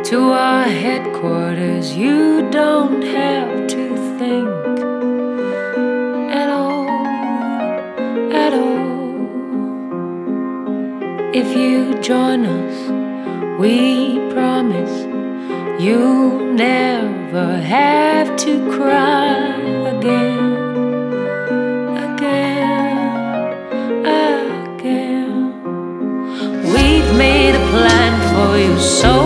to our headquarters. You don't have to think at all, at all. If you join us, we promise you'll never have to cry again.